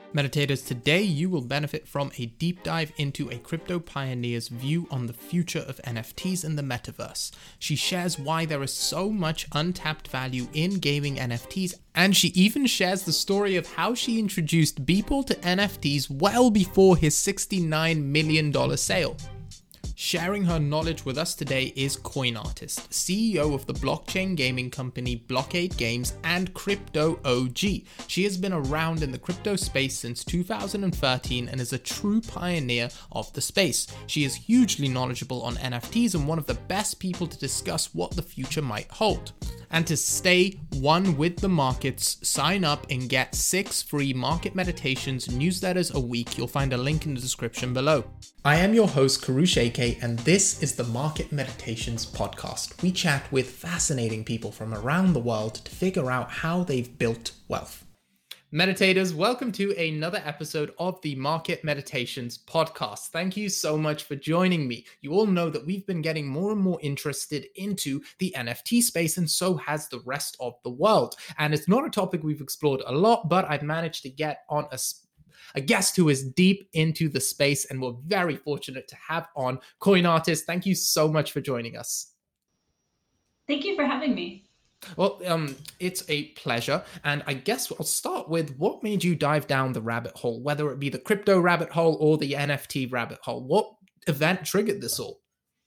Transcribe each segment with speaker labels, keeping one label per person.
Speaker 1: Meditators, today you will benefit from a deep dive into a crypto pioneer's view on the future of NFTs in the metaverse. She shares why there is so much untapped value in gaming NFTs, and she even shares the story of how she introduced Beeple to NFTs well before his $69 million sale. Sharing her knowledge with us today is CoinArtist, CEO of the blockchain gaming company Blockade Games and Crypto OG. She has been around in the crypto space since 2013 and is a true pioneer of the space. She is hugely knowledgeable on NFTs and one of the best people to discuss what the future might hold. And to stay one with the markets, sign up and get 6 free market meditations newsletters a week. You'll find a link in the description below. I am your host, Karush AK, and this is the Market Meditations podcast. We chat with fascinating people from around the world to figure out how they've built wealth. Meditators, welcome to another episode of the Market Meditations podcast. Thank you so much for joining me. You all know that we've been getting more and more interested into the NFT space, and so has the rest of the world. And it's not a topic we've explored a lot, but I've managed to get on a guest who is deep into the space, and we're very fortunate to have on CoinArtist. Thank you so much for joining us.
Speaker 2: Thank you for having me.
Speaker 1: Well, it's a pleasure. And I guess I'll start with what made you dive down the rabbit hole, whether it be the crypto rabbit hole or the NFT rabbit hole. What event triggered this all?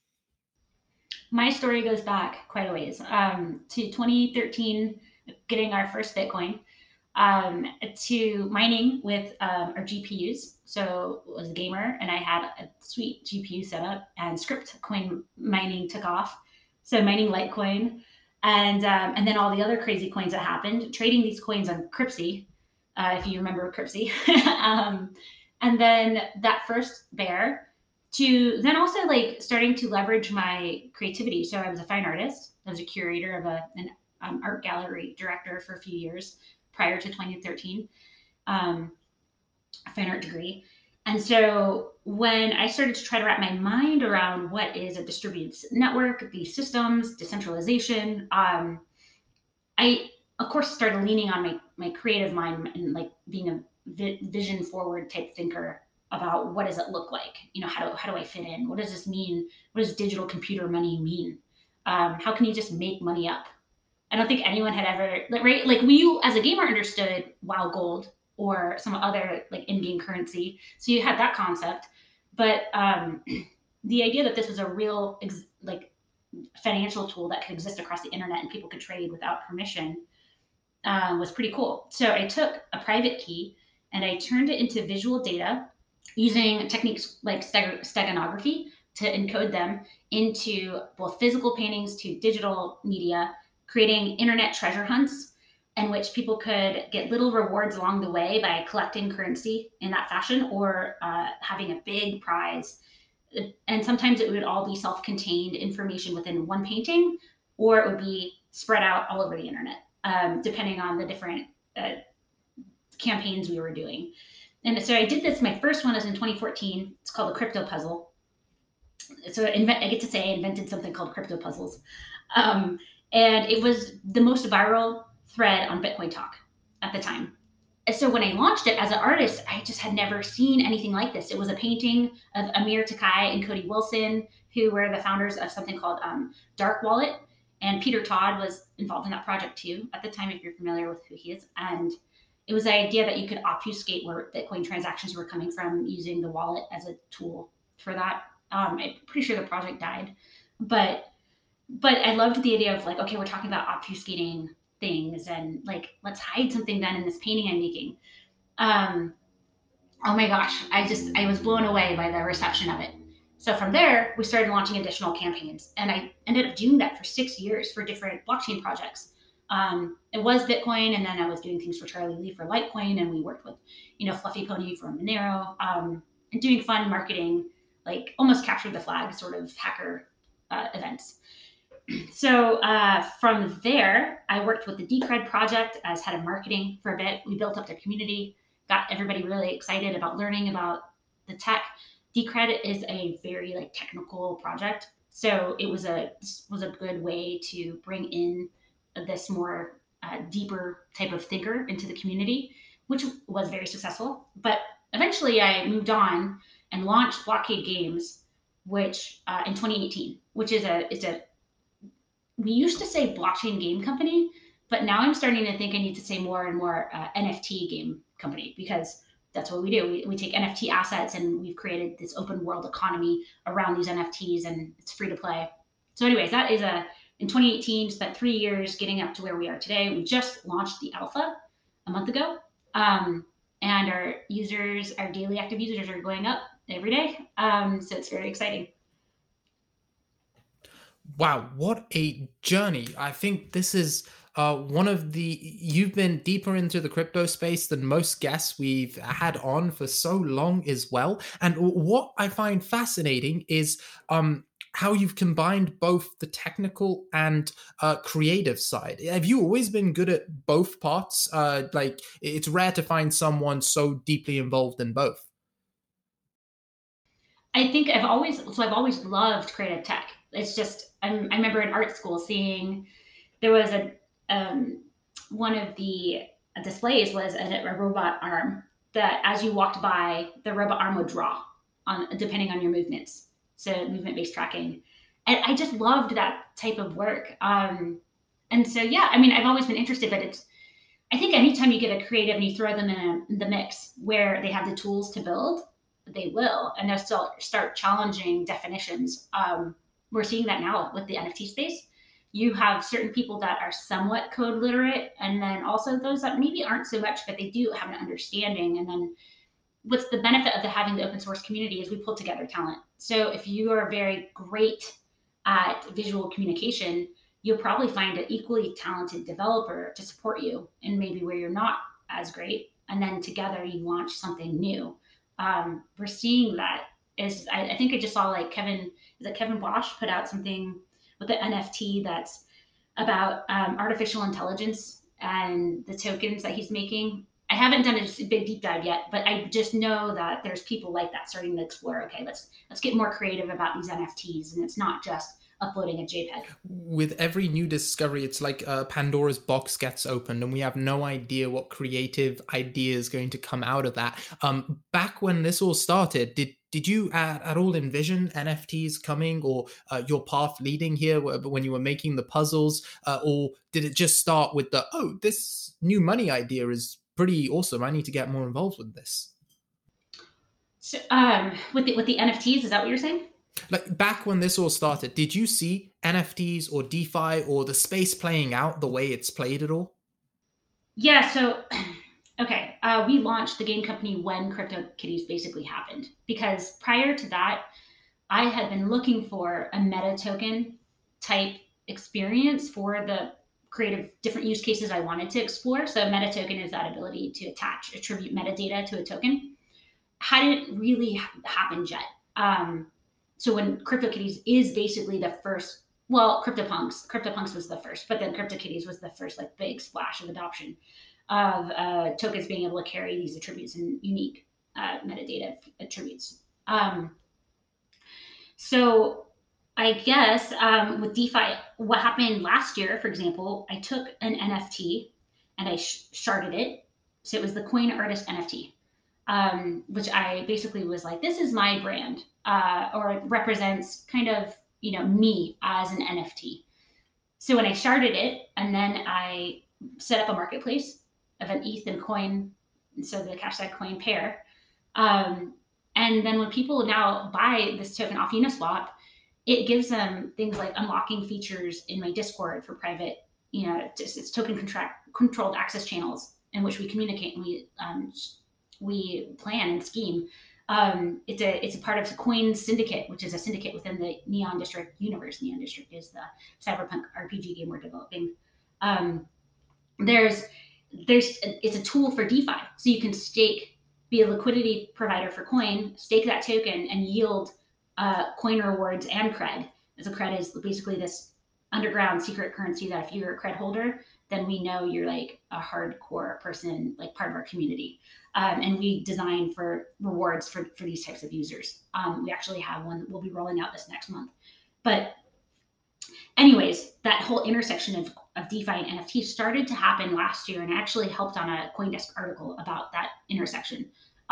Speaker 2: My story goes back quite a ways to 2013, getting our first Bitcoin, to mining with our GPUs. So I was a gamer and I had a sweet GPU setup, and script coin mining took off. So mining Litecoin. And then all the other crazy coins that happened, trading these coins on Cryptsy, if you remember Cryptsy. And then that first bear, to then also like starting to leverage my creativity. So I was a fine artist. I was a curator of an art gallery director for a few years prior to 2013, a fine art degree. And so when I started to try to wrap my mind around what is a distributed network, these systems, decentralization, I of course started leaning on my creative mind and like being a vision forward type thinker about what does it look like? You know, how do I fit in? What does this mean? What does digital computer money mean? How can you just make money up? I don't think anyone had ever, right? Like we as a gamer understood WoW Gold or some other like in-game currency. So you had that concept, but the idea that this was a real like financial tool that could exist across the internet and people could trade without permission was pretty cool. So I took a private key and I turned it into visual data using techniques like steganography to encode them into both physical paintings to digital media, creating internet treasure hunts in which people could get little rewards along the way by collecting currency in that fashion or having a big prize. And sometimes it would all be self-contained information within one painting, or it would be spread out all over the internet, depending on the different campaigns we were doing. And so I did this. My first one was in 2014. It's called the Crypto Puzzle. So I get to say I invented something called Crypto Puzzles. And it was the most viral thread on Bitcoin Talk at the time. And so when I launched it as an artist, I just had never seen anything like this. It was a painting of Amir Takai and Cody Wilson, who were the founders of something called Dark Wallet. And Peter Todd was involved in that project too at the time, if you're familiar with who he is. And it was the idea that you could obfuscate where Bitcoin transactions were coming from using the wallet as a tool for that. I'm pretty sure the project died, but I loved the idea of like, okay, we're talking about obfuscating things and like, let's hide something then in this painting I'm making. Oh my gosh, I was blown away by the reception of it. So from there, we started launching additional campaigns, and I ended up doing that for 6 years for different blockchain projects. It was Bitcoin, and then I was doing things for Charlie Lee for Litecoin, and we worked with, Fluffy Pony from Monero, and doing fun marketing, like almost capture the flag sort of hacker events. So from there, I worked with the Decred project as head of marketing for a bit. We built up the community, got everybody really excited about learning about the tech. Decred is a very like technical project, so it was a good way to bring in this more deeper type of thinker into the community. which was very successful. But eventually, I moved on and launched Blockade Games, which in 2018, which is a it's a we used to say blockchain game company, but now I'm starting to think I need to say more and more NFT game company, because that's what we do. We take NFT assets and we've created this open world economy around these NFTs, and it's free to play. So, anyways, that is in 2018, spent 3 years getting up to where we are today. We just launched the alpha a month ago. And our users, our daily active users are going up every day. So it's very exciting.
Speaker 1: Wow, what a journey. I think this is one of the, you've been deeper into the crypto space than most guests we've had on for so long as well. And what I find fascinating is how you've combined both the technical and creative side. Have you always been good at both parts? Like, it's rare to find someone so deeply involved in both.
Speaker 2: I think I've always loved creative tech. It's just I remember in art school seeing there was a um, one of the displays was a robot arm that as you walked by, the robot arm would draw on depending on your movements. So movement based tracking, and I just loved that type of work. And so yeah, I mean, I've always been interested, but it's I think anytime you get a creative and you throw them in the mix where they have the tools to build, they will, and they'll still start challenging definitions. We're seeing that now with the NFT space. You have certain people that are somewhat code literate, and then also those that maybe aren't so much, but they do have an understanding. And then what's the benefit of having the open source community is we pull together talent. So if you are very great at visual communication, you'll probably find an equally talented developer to support you and maybe where you're not as great. And then together you launch something new. We're seeing that is, I think I just saw like is it Kevin Bosch put out something with the NFT that's about artificial intelligence and the tokens that he's making. I haven't done a big deep dive yet, but I just know that there's people like that starting to explore. Okay, let's get more creative about these NFTs, and it's not just uploading a JPEG.
Speaker 1: With every new discovery, it's like Pandora's box gets opened, and we have no idea what creative idea is going to come out of that. Back when this all started, did you at all envision NFTs coming, or your path leading here when you were making the puzzles, or did it just start with the, oh, this new money idea is pretty awesome, I need to get more involved with this?
Speaker 2: So, with the NFTs, is that what you're saying?
Speaker 1: Like, back when this all started, did you see NFTs or DeFi or the space playing out the way it's played at all?
Speaker 2: Yeah. So, okay, we launched the game company when CryptoKitties basically happened, because prior to that, I had been looking for a meta token type experience for the creative different use cases I wanted to explore. So, a meta token is that ability to attribute metadata to a token. Hadn't really happened yet. So when CryptoKitties is basically the first, well, CryptoPunks was the first, but then CryptoKitties was the first like big splash of adoption of tokens being able to carry these attributes and unique metadata attributes. So I guess with DeFi, what happened last year, for example, I took an NFT and I sharded it. So it was the Coin Artist NFT, which I basically was like, this is my brand, or it represents kind of me as an NFT. So when I sharded it, and then I set up a marketplace of an ETH and coin, so the hashtag coin pair. Um, and then when people now buy this token off Uniswap, it gives them things like unlocking features in my Discord for private, it's token controlled access channels in which we communicate and we plan and scheme. It's a part of the Coin Syndicate, which is a syndicate within the Neon District universe. Neon District is the cyberpunk RPG game we're developing. Um, there's it's a tool for DeFi, so you can stake, be a liquidity provider for coin, stake that token, and yield coin rewards and cred. As a cred is basically this underground secret currency that if you're a cred holder, then we know you're like a hardcore person, like part of our community. And we design for rewards for these types of users. We actually have one that we'll be rolling out this next month. But anyways, that whole intersection of of DeFi and NFT started to happen last year, and I actually helped on a CoinDesk article about that intersection.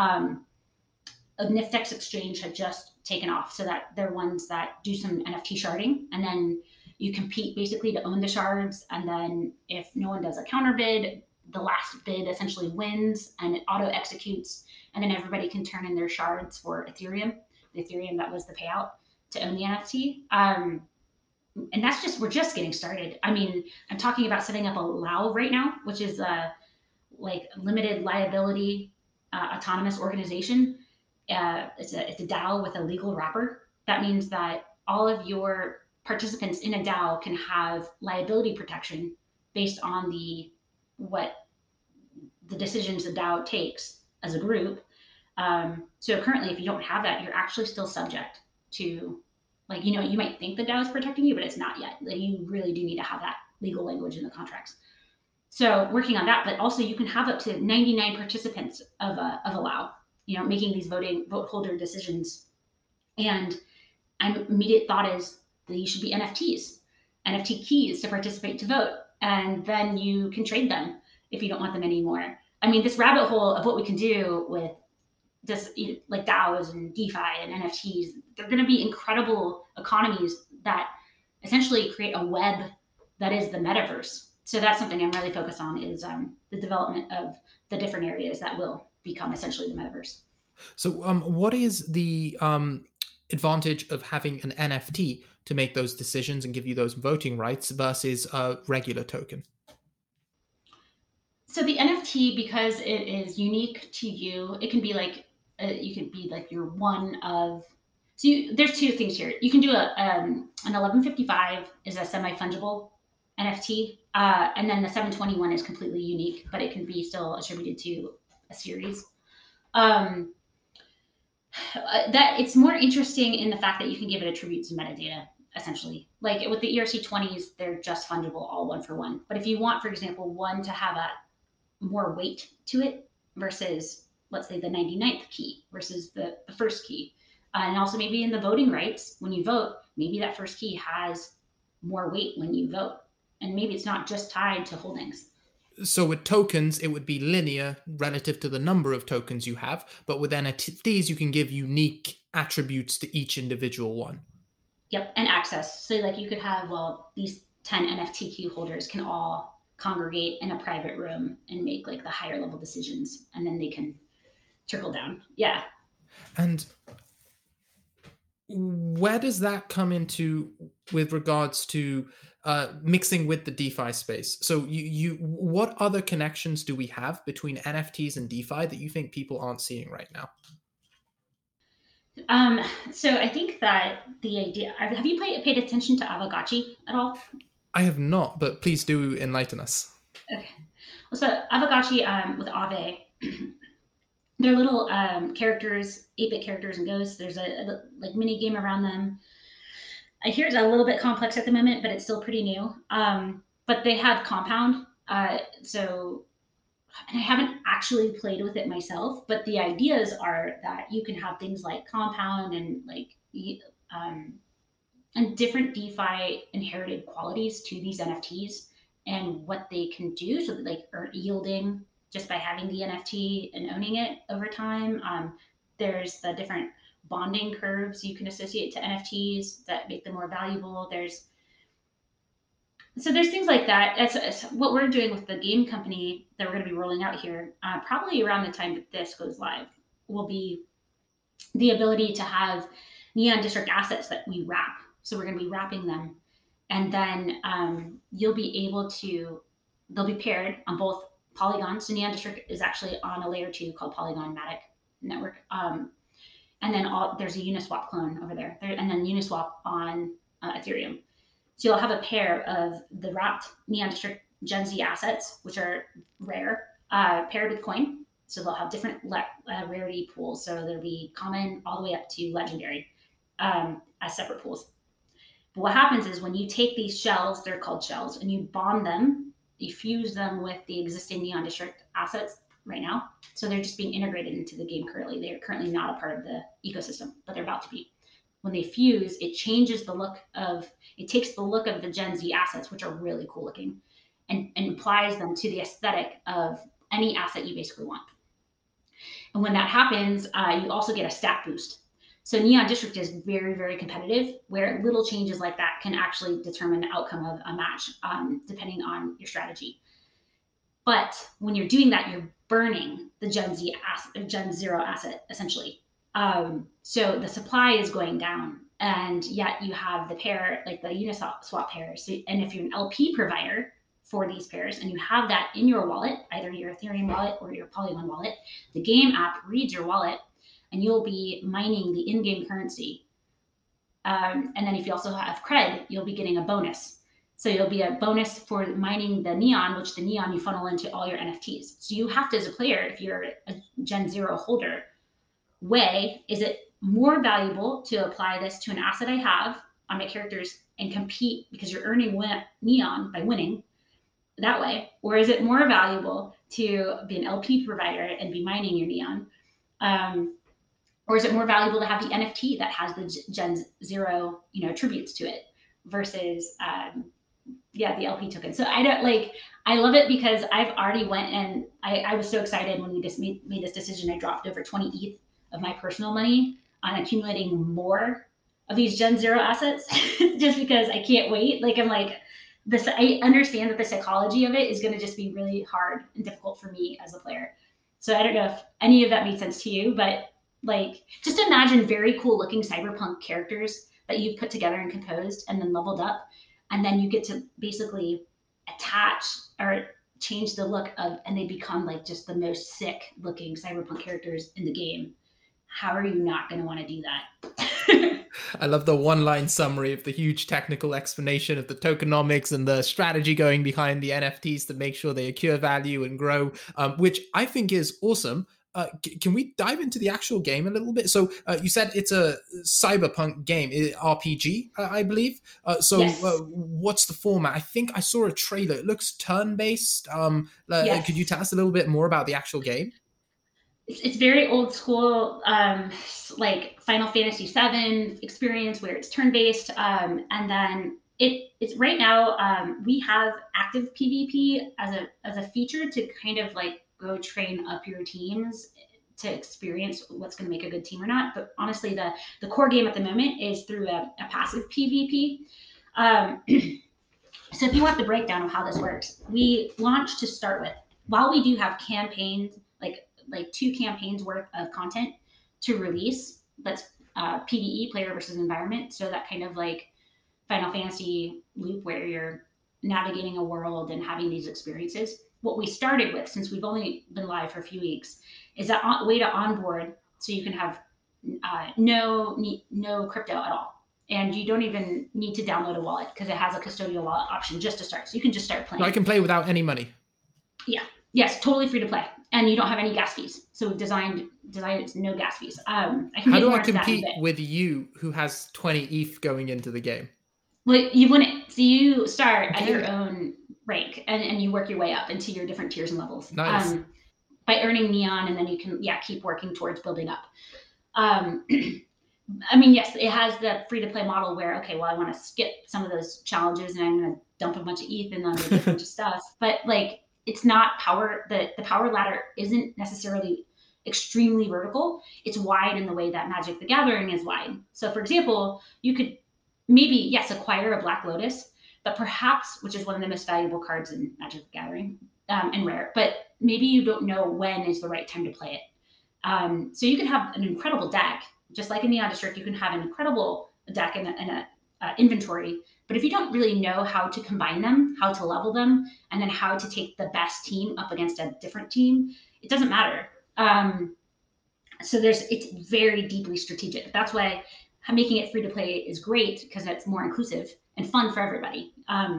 Speaker 2: A Niftex exchange had just taken off, so that they're ones that do some NFT sharding, and then you compete basically to own the shards, and then if no one does a counter bid, the last bid essentially wins, and it auto executes, and then everybody can turn in their shards for Ethereum, the Ethereum that was the payout to own the NFT. And that's just, we're just getting started. I mean, I'm talking about setting up a LAO right now, which is a like limited liability autonomous organization. It's a DAO with a legal wrapper. That means that all of your participants in a DAO can have liability protection based on what the decisions the DAO takes as a group. So currently, if you don't have that, you're actually still subject to, like, you might think the DAO is protecting you, but it's not yet. Like, you really do need to have that legal language in the contracts. So working on that, but also you can have up to 99 participants of a LAO, making these vote holder decisions. And my immediate thought is that you should be NFTs, NFT keys to participate to vote. And then you can trade them if you don't want them anymore. I mean, this rabbit hole of what we can do with this, like DAOs and DeFi and NFTs, they're going to be incredible economies that essentially create a web that is the metaverse. So that's something I'm really focused on, is the development of the different areas that will become essentially the metaverse.
Speaker 1: So what is the advantage of having an NFT to make those decisions and give you those voting rights versus a regular token?
Speaker 2: So the NFT, because it is unique to you, it can be like, you could be like your one of. So there's two things here. You can do an 1155 is a semi-fungible NFT, and then the 721 is completely unique, but it can be still attributed to a series. That it's more interesting in the fact that you can give it attributes and metadata, essentially. Like with the ERC20s, they're just fungible, all one for one. But if you want, for example, one to have a more weight to it versus, let's say, the 99th key versus the first key, and also maybe in the voting rights, when you vote, maybe that first key has more weight when you vote, and maybe it's not just tied to holdings.
Speaker 1: So with tokens, it would be linear relative to the number of tokens you have, but with NFTs, you can give unique attributes to each individual one.
Speaker 2: Yep, and access. So like you could have, these 10 NFTQ holders can all congregate in a private room and make like the higher level decisions, and then they can trickle down. Yeah.
Speaker 1: And where does that come into with regards to mixing with the DeFi space? So you what other connections do we have between NFTs and DeFi that you think people aren't seeing right now?
Speaker 2: So I think that the idea, have you paid attention to Aavegotchi at all?
Speaker 1: I have not, but please do enlighten us.
Speaker 2: Okay. Well, so Aavegotchi, with Aave, they're little characters, 8-bit characters and ghosts. There's a like mini game around them. I hear it's a little bit complex at the moment, but it's still pretty new. But they have Compound. So and I haven't actually played with it myself, but the ideas are that you can have things like Compound and like and different DeFi inherited qualities to these NFTs and what they can do. So that like are yielding just by having the NFT and owning it over time. There's the different bonding curves you can associate to NFTs that make them more valuable. There's things like that. It's what we're doing with the game company that we're going to be rolling out here. Probably around the time that this goes live, will be the ability to have Neon District assets that we wrap. So we're going to be wrapping them, and then you'll be able to. They'll be paired on both Polygon. So Neon District is actually on a layer 2 called Polygon Matic Network. And then there's a Uniswap clone over there, and then Uniswap on Ethereum. So you'll have a pair of the wrapped Neon District Gen Z assets, which are rare, paired with coin. So they'll have different rarity pools. So there'll be common all the way up to legendary as separate pools. But what happens is when you take these shells, they're called shells, and you bond them, you fuse them with the existing Neon District assets right now. So they're just being integrated into the game currently. They're currently not a part of the ecosystem, but they're about to be. When they fuse, it changes the look of, it takes the look of the Gen Z assets, which are really cool looking, and applies them to the aesthetic of any asset you basically want. And when that happens, you also get a stat boost. So Neon District is very, very competitive, where little changes like that can actually determine the outcome of a match, depending on your strategy. But when you're doing that, you're burning the Gen Zero asset essentially. So the supply is going down, and yet you have the pair, like the Uniswap pairs. So, and if you're an LP provider for these pairs and you have that in your wallet, either your Ethereum wallet or your Polygon wallet, the game app reads your wallet and you'll be mining the in game currency. And then if you also have cred, you'll be getting a bonus. So you'll be a bonus for mining the Neon, which the Neon you funnel into all your NFTs. So you have to, as a player, if you're a Gen Zero holder, weigh, is it more valuable to apply this to an asset I have on my characters and compete because you're earning Neon by winning that way? Or is it more valuable to be an LP provider and be mining your Neon? Or is it more valuable to have the NFT that has the Gen Zero, attributes to it versus, the LP token? So I love it because I've already went and I was so excited when we just made this decision. I dropped over 20 ETH of my personal money on accumulating more of these Gen Zero assets just because I can't wait. I'm like, this, I understand that the psychology of it is going to just be really hard and difficult for me as a player. So I don't know if any of that made sense to you, but just imagine very cool looking cyberpunk characters that you've put together and composed and then leveled up. And then you get to basically attach or change the look of, and they become just the most sick looking cyberpunk characters in the game. How are you not going to want to do that?
Speaker 1: I love the one-line summary of the huge technical explanation of the tokenomics and the strategy going behind the NFTs to make sure they accrue value and grow, which I think is awesome. Can we dive into the actual game a little bit? So you said it's a cyberpunk game, RPG, I believe.
Speaker 2: Yes.
Speaker 1: What's the format? I think I saw a trailer. It looks turn-based.
Speaker 2: Yes.
Speaker 1: Could you tell us a little bit more about the actual game?
Speaker 2: It's very old school, like Final Fantasy VII experience where it's turn based, and then it's right now we have active PvP as a feature to kind of go train up your teams to experience what's going to make a good team or not. But honestly, the core game at the moment is through a passive PvP. So if you want the breakdown of how this works, we launched to start with. While we do have campaigns, like 2 campaigns worth of content to release, that's PvE, player versus environment. So that kind of Final Fantasy loop where you're navigating a world and having these experiences. What we started with, since we've only been live for a few weeks, is that way to onboard so you can have no crypto at all. And you don't even need to download a wallet because it has a custodial wallet option just to start. So you can just start playing.
Speaker 1: So I can play without any money.
Speaker 2: Yeah. Yes, totally free to play, and you don't have any gas fees. So we've designed no gas fees.
Speaker 1: How do I compete with you, who has 20 ETH going into the game?
Speaker 2: Well, you wouldn't. So you start at your own rank, and you work your way up into your different tiers and levels.
Speaker 1: Nice.
Speaker 2: By earning Neon, and then you can keep working towards building up. I mean, yes, it has the free to play model where, okay, well, I want to skip some of those challenges and I'm going to dump a bunch of ETH and then a bunch of stuff. But it's not power. The power ladder isn't necessarily extremely vertical. It's wide in the way that Magic the Gathering is wide. So, for example, you could maybe, yes, acquire a Black Lotus, but perhaps, which is one of the most valuable cards in Magic the Gathering and rare, but maybe you don't know when is the right time to play it. So you can have an incredible deck, just like in Neon District, you can have an incredible deck and a inventory. But if you don't really know how to combine them, how to level them, and then how to take the best team up against a different team, it doesn't matter. So it's very deeply strategic. That's why making it free to play is great, because it's more inclusive and fun for everybody.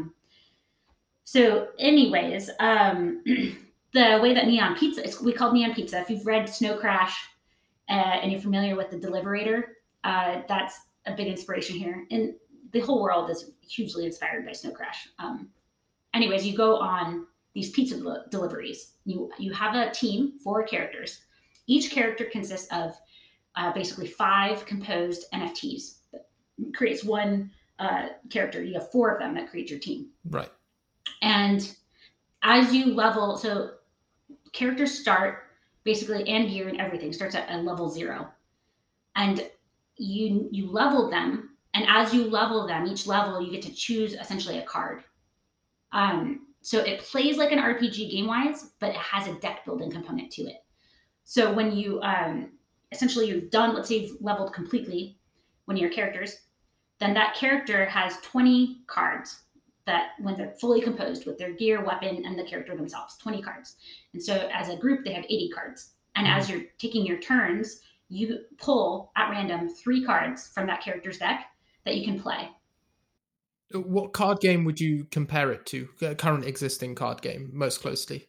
Speaker 2: So anyways, the way that Neon Pizza, we call Neon Pizza. If you've read Snow Crash and you're familiar with the Deliberator, that's a big inspiration here. And the whole world is hugely inspired by Snow Crash. Anyways, you go on these pizza deliveries. You have a team, 4 characters. Each character consists of basically 5 composed NFTs. That creates one character. You have 4 of them that create your team.
Speaker 1: Right.
Speaker 2: And as you level, so characters start basically, and gear and everything starts at a level 0, and you level them, and as you level them, each level you get to choose essentially a card. So it plays like an RPG game wise, but it has a deck building component to it. So when you essentially you're done, let's say you've leveled completely one of your characters, then that character has 20 cards that when they're fully composed with their gear, weapon, and the character themselves, 20 cards. And so as a group, they have 80 cards. And as you're taking your turns, you pull at random 3 cards from that character's deck that you can play.
Speaker 1: What card game would you compare it to? Current existing card game, most closely.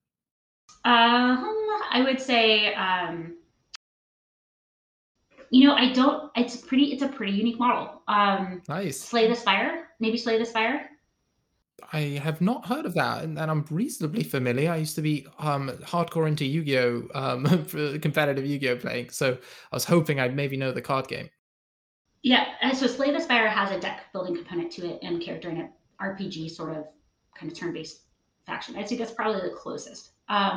Speaker 2: I would say, I don't. It's a pretty unique model.
Speaker 1: Nice.
Speaker 2: Slay the Spire, maybe Slay the Spire.
Speaker 1: I have not heard of that, and I'm reasonably familiar. I used to be hardcore into Yu-Gi-Oh, competitive Yu-Gi-Oh playing, so I was hoping I'd maybe know the card game.
Speaker 2: Yeah, so Slay the Spire has a deck building component to it and character in an RPG sort of kind of turn-based faction. I'd say that's probably the closest.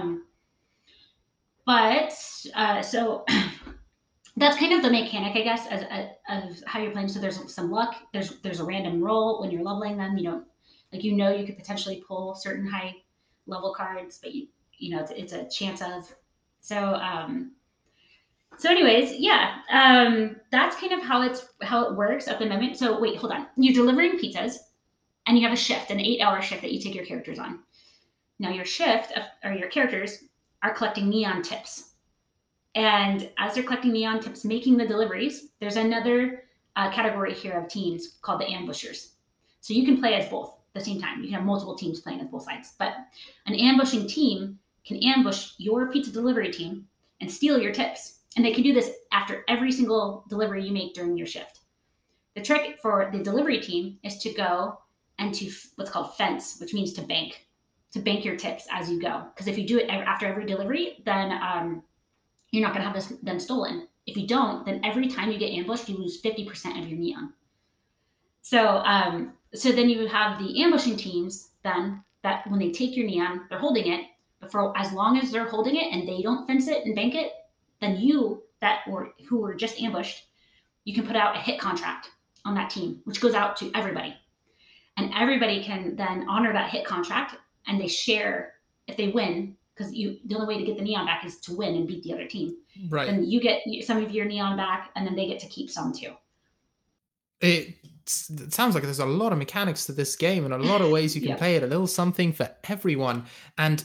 Speaker 2: But so that's kind of the mechanic, I guess, as how you're playing. So there's some luck. There's a random roll when you're leveling them. You could potentially pull certain high level cards, but it's a chance of. So anyways, yeah, that's kind of how it works at the moment. So wait, hold on. You're delivering pizzas, and you have a shift, an 8-hour shift that you take your characters on. Now your or your characters are collecting neon tips, and as they're collecting neon tips, making the deliveries, there's another category here of teams called the ambushers. So you can play as both at the same time. You can have multiple teams playing as both sides. But an ambushing team can ambush your pizza delivery team and steal your tips. And they can do this after every single delivery you make during your shift. The trick for the delivery team is to go and to what's called fence, which means to bank your tips as you go. Because if you do it after every delivery, then you're not going to have them stolen. If you don't, then every time you get ambushed, you lose 50% of your neon. So then you have the ambushing teams then that when they take your neon, they're holding it. But for as long as they're holding it and they don't fence it and bank it, then who were just ambushed, you can put out a hit contract on that team, which goes out to everybody. And everybody can then honor that hit contract, and they share if they win, because the only way to get the neon back is to win and beat the other team.
Speaker 1: Right.
Speaker 2: Then you get some of your neon back, and then they get to keep some too.
Speaker 1: It sounds like there's a lot of mechanics to this game and a lot of ways you can play it, a little something for everyone. And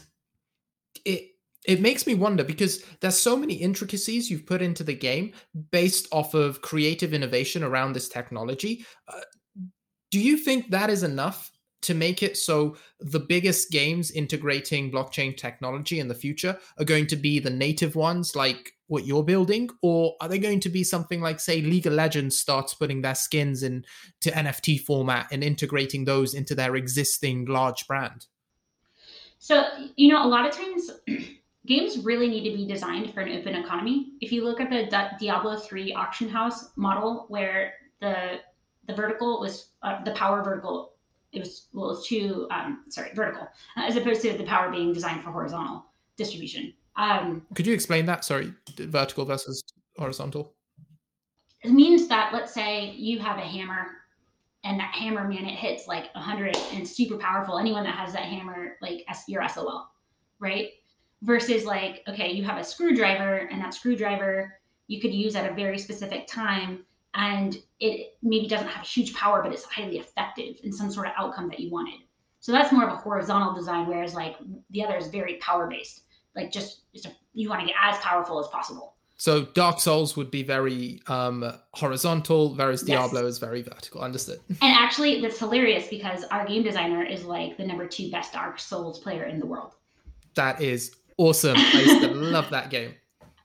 Speaker 1: it makes me wonder, because there's so many intricacies you've put into the game based off of creative innovation around this technology. Do you think that is enough to make it so the biggest games integrating blockchain technology in the future are going to be the native ones like what you're building? Or are they going to be something like, say, League of Legends starts putting their skins into NFT format and integrating those into their existing large brand?
Speaker 2: So, a lot of times games really need to be designed for an open economy. If you look at the Diablo 3 auction house model, where the vertical was the power vertical, it was too vertical, as opposed to the power being designed for horizontal distribution.
Speaker 1: Could you explain that? Sorry, vertical versus horizontal.
Speaker 2: It means that, let's say you have a hammer, and that hammer, man, it hits like 100 and super powerful. Anyone that has that hammer, like, you're SOL, right? Versus like, okay, you have a screwdriver, and that screwdriver you could use at a very specific time, and it maybe doesn't have huge power, but it's highly effective in some sort of outcome that you wanted. So that's more of a horizontal design, whereas like the other is very power based. Like you want to get as powerful as possible.
Speaker 1: So Dark Souls would be very horizontal, whereas Diablo is very vertical. Understood.
Speaker 2: And actually, that's hilarious, because our game designer is like the number 2 best Dark Souls player in the world.
Speaker 1: That is awesome. I used to love that game.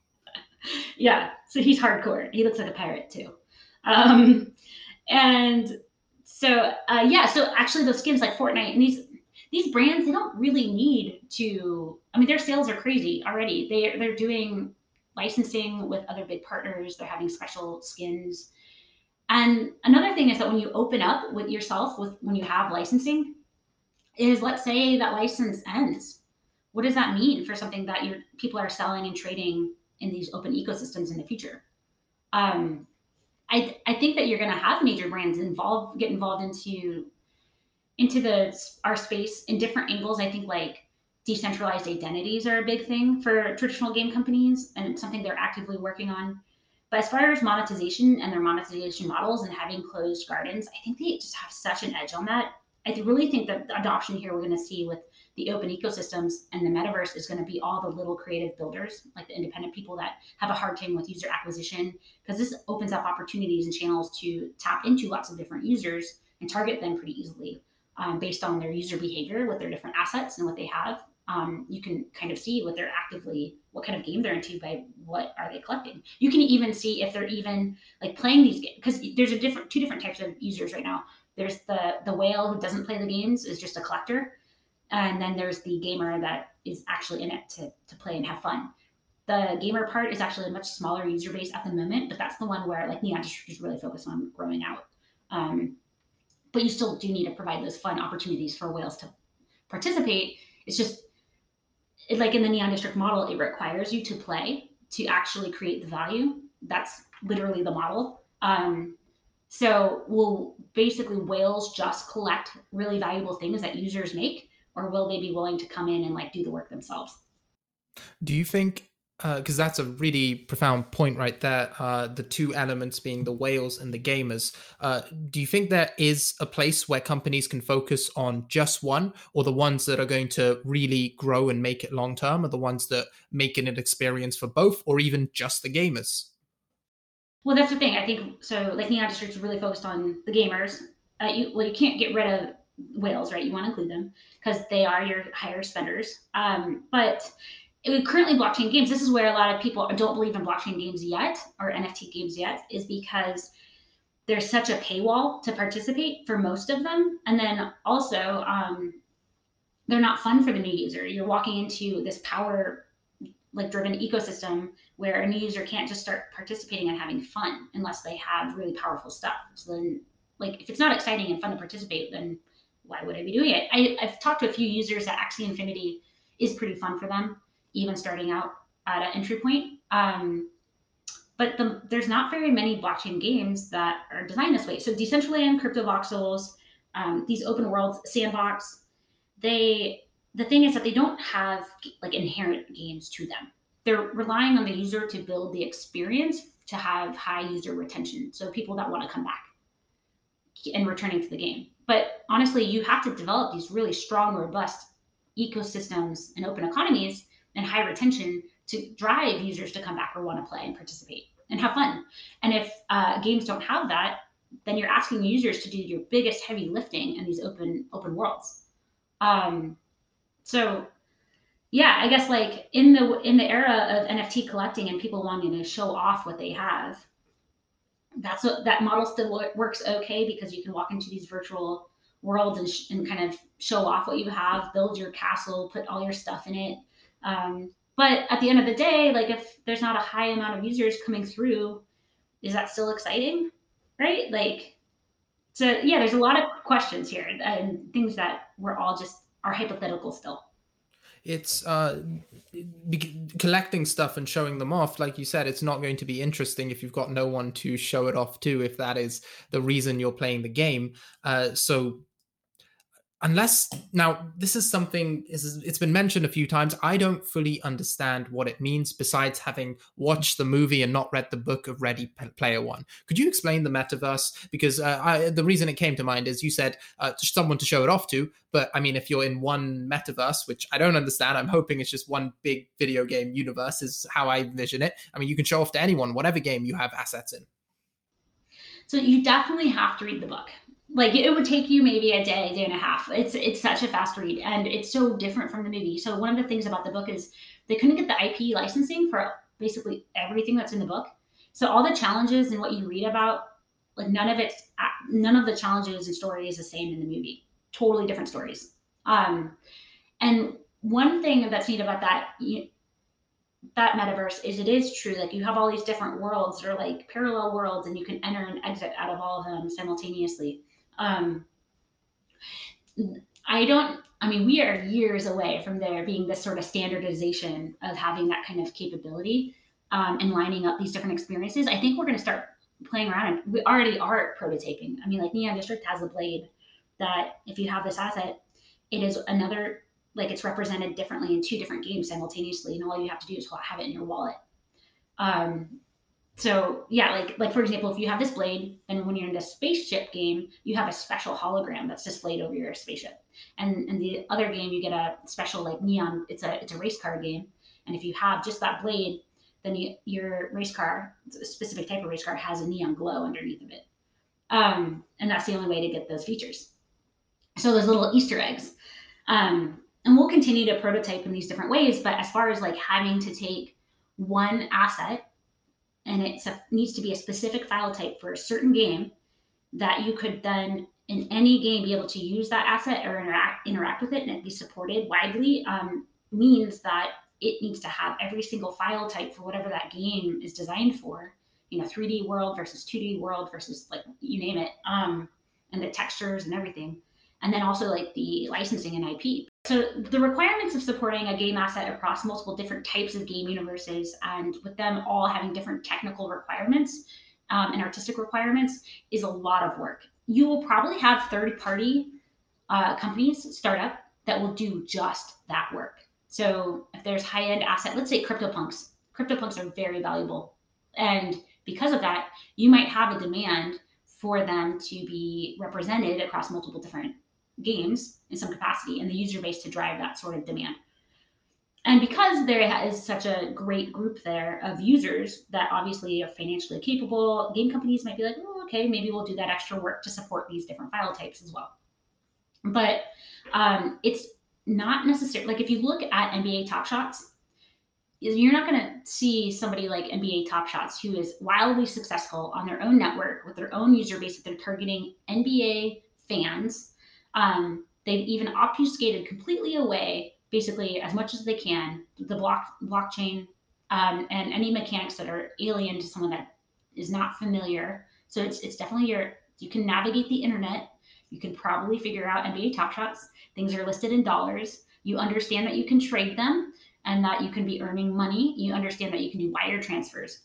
Speaker 2: Yeah, so he's hardcore. He looks like a pirate too. And so so actually those skins like Fortnite and these brands, they don't really need to. I mean, their sales are crazy already. They're doing licensing with other big partners. They're having special skins. And another thing is that when you open up with yourself, when you have licensing, is, let's say that license ends. What does that mean for something that people are selling and trading in these open ecosystems in the future? Um, I think that you're going to have major brands get involved into the our space in different angles. I think like decentralized identities are a big thing for traditional game companies, and it's something they're actively working on. But as far as monetization and their monetization models and having closed gardens, I think they just have such an edge on that. I really think that the adoption here we're going to see with the open ecosystems and the metaverse is going to be all the little creative builders, like the independent people that have a hard time with user acquisition, because this opens up opportunities and channels to tap into lots of different users and target them pretty easily, based on their user behavior with their different assets and what they have. You can kind of see what kind of game they're into by what are they collecting. You can even see if they're even like playing these games, because there's two different types of users right now. There's the whale who doesn't play the games, is just a collector, and then there's the gamer that is actually in it to play and have fun. The gamer part is actually a much smaller user base at the moment, but that's the one where like Neon District is really focused on growing out. Um, but you still do need to provide those fun opportunities for whales to participate. It's just like in the Neon District model, it requires you to play to actually create the value. That's literally the model. So will basically whales just collect really valuable things that users make, or will they be willing to come in and like do the work themselves?
Speaker 1: Do you think, because that's a really profound point right there, the two elements being the whales and the gamers, do you think there is a place where companies can focus on just one, or the ones that are going to really grow and make it long term are the ones that make it an experience for both, or even just the gamers?
Speaker 2: Well, that's the thing. I think so. Like Neon District is really focused on the gamers. You can't get rid of whales, right? You want to include them because they are your higher spenders. But currently blockchain games, this is where a lot of people don't believe in blockchain games yet, or NFT games yet, is because there's such a paywall to participate for most of them, and then also they're not fun for the new user. You're walking into this power like driven ecosystem where a new user can't just start participating and having fun unless they have really powerful stuff. So then, like, if it's not exciting and fun to participate, then why would I be doing it? I've talked to a few users that Axie Infinity is pretty fun for them, even starting out at an entry point. But there's not very many blockchain games that are designed this way. So Decentraland, Crypto Voxels, these open worlds, Sandbox, they the thing is that they don't have like inherent games to them. They're relying on the user to build the experience to have high user retention. So people that want to come back and returning to the game. But honestly, you have to develop these really strong, robust ecosystems and open economies and high retention to drive users to come back or want to play and participate and have fun. And if games don't have that, then you're asking users to do your biggest heavy lifting in these open worlds. Um, so yeah, I guess like in the era of NFT collecting and people wanting to show off what they have, that's what that model still works okay because you can walk into these virtual worlds and kind of show off what you have, build your castle, put all your stuff in it. But at the end of the day, like if there's not a high amount of users coming through, is that still exciting? Right? Like, so yeah, there's a lot of questions here and things that we're all just are hypothetical still.
Speaker 1: It's collecting stuff and showing them off. Like you said, it's not going to be interesting if you've got no one to show it off to, if that is the reason you're playing the game. So unless, now this is something, it's been mentioned a few times, I don't fully understand what it means besides having watched the movie and not read the book of Ready Player One. Could you explain the metaverse? Because the reason it came to mind is you said someone to show it off to, but I mean, if you're in one metaverse, which I don't understand, I'm hoping it's just one big video game universe is how I envision it. I mean, you can show off to anyone whatever game you have assets in.
Speaker 2: So you definitely have to read the book. Like it would take you maybe a day and a half. It's such a fast read, and it's so different from the movie. So one of the things about the book is they couldn't get the IP licensing for basically everything that's in the book. So all the challenges and what you read about, like none of the challenges and story is the same in the movie. Totally different stories. And one thing that's neat about that metaverse is it is true, like you have all these different worlds or like parallel worlds and you can enter and exit out of all of them simultaneously. um I don't I mean, we are years away from there being this sort of standardization of having that kind of capability, and lining up these different experiences. I think we're going to start playing around, and we already are prototyping. I mean, like Neon District has a blade that if you have this asset, it is another, like it's represented differently in two different games simultaneously, and all you have to do is have it in your wallet. Um, so yeah, like for example, if you have this blade, and when you're in the spaceship game, you have a special hologram that's displayed over your spaceship. And in the other game, you get a special like neon. It's a race car game, and if you have just that blade, then your race car, a specific type of race car, has a neon glow underneath of it. And that's the only way to get those features. So those little Easter eggs. And we'll continue to prototype in these different ways. But as far as like having to take one asset, and needs to be a specific file type for a certain game, that you could then in any game be able to use that asset or interact with it and it be supported widely, means that it needs to have every single file type for whatever that game is designed for. 3D world versus 2D world versus like you name it, and the textures and everything, and then also like the licensing and IP. So the requirements of supporting a game asset across multiple different types of game universes, and with them all having different technical requirements, and artistic requirements, is a lot of work. You will probably have third-party companies start up that will do just that work. So if there's high-end asset, let's say CryptoPunks are very valuable, and because of that, you might have a demand for them to be represented across multiple different games in some capacity, and the user base to drive that sort of demand. And because there is such a great group there of users that obviously are financially capable, game companies might be like, oh, okay, maybe we'll do that extra work to support these different file types as well. But it's not necessary. Like if you look at NBA Top Shots, you're not going to see somebody like NBA Top Shots who is wildly successful on their own network with their own user base that they're targeting NBA fans. They've even obfuscated completely away, basically as much as they can, the blockchain, and any mechanics that are alien to someone that is not familiar. So it's definitely you can navigate the internet. You can probably figure out NBA Top Shots. Things are listed in dollars. You understand that you can trade them and that you can be earning money. You understand that you can do wire transfers.